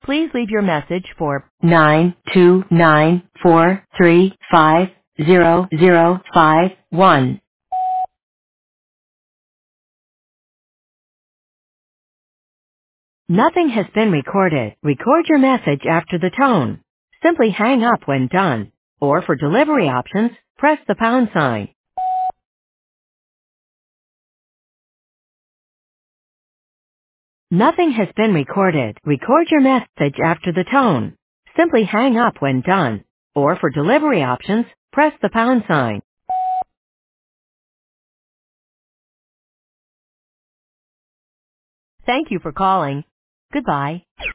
Please leave your message for 92943500051. Nothing has been recorded. Record your message after the tone. Simply hang up when done. Or for delivery options, press the pound sign. Nothing has been recorded. Record your message after the tone. Simply hang up when done. Or for delivery options, press the pound sign. Thank you for calling. Goodbye.